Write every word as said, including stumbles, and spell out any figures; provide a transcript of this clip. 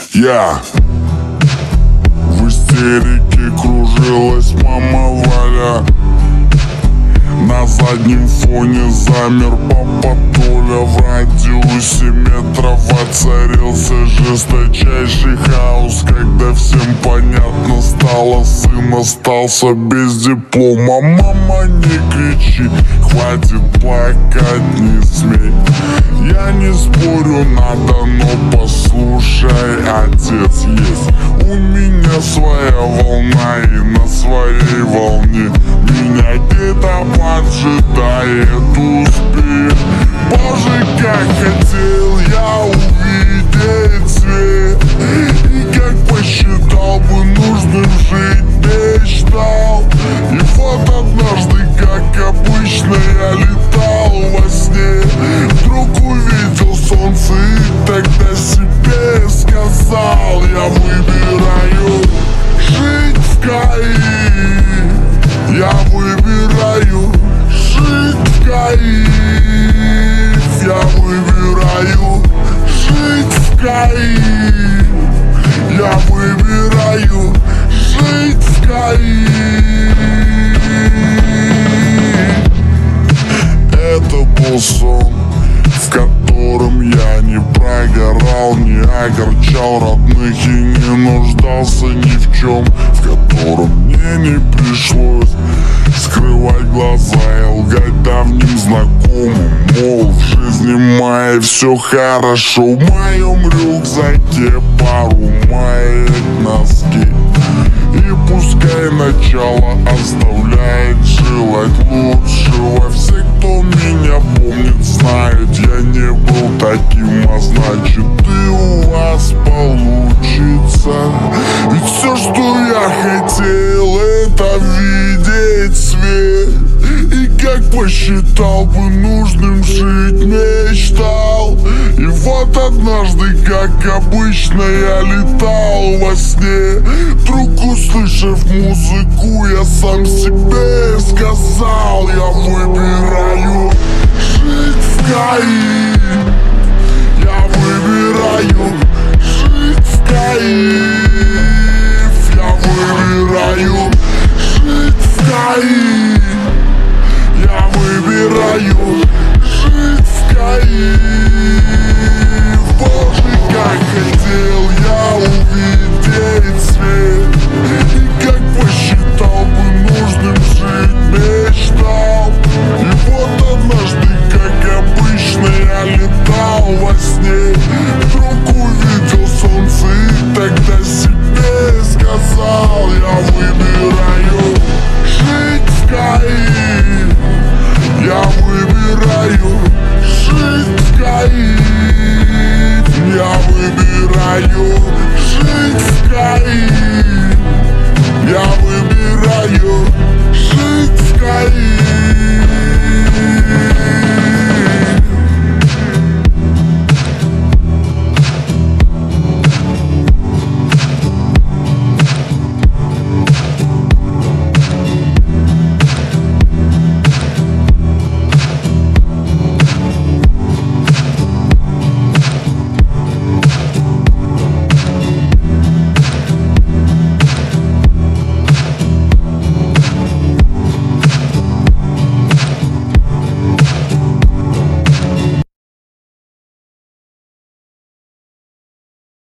Я в истерике кружилась мама Валя. На заднем фоне замер папа Толя. В радиусе метров воцарился жесточайший хаос, когда всем понятно стало: сын остался без диплома. Мама, не кричи, хватит плакать, не смей. Я не спорю, надо, но послушай, отец есть. У меня своя волна, и на своей волне меня где-то поджидает успех. Боже, как хотел я увидеть свет, и как посчитал бы нужным жить, мечтал. И вот однажды, как обычно, я летал во сне, вдруг увидел солнце и тогда себе сказал: я выбираю жить в Каире. Я выбираю жить в Каире. Я выбираю жить в Каире. Я выбираю жить в Каире. Это был сон, в котором я не прогорал, не огорчал родных и не нуждался ни в чем, в котором мне не пришлось скрывать глаза и лгать давним знакомым, мол, в жизни моей все хорошо. В моем рюкзаке пару маек, носки, и пускай начало оставляет желать лучшего. Все, кто меня помнит, знают, я не был таким, а значит и у вас получится. Ведь все, что я хотел, это видеть свет, и как посчитал бы нужным жить, мечтал. И вот однажды, как обычно, я летал во сне, вдруг услышав музыку, я сам себе сказал: я выбираю жить в Каире. Я выбираю жить в Каире. Я выбираю жить в Каире. Я выбираю жить в Каире. Боже, как хотел я увидеть свет, и как посчитал бы нужным жить, мечтал. И вот однажды, как обычно, я летал во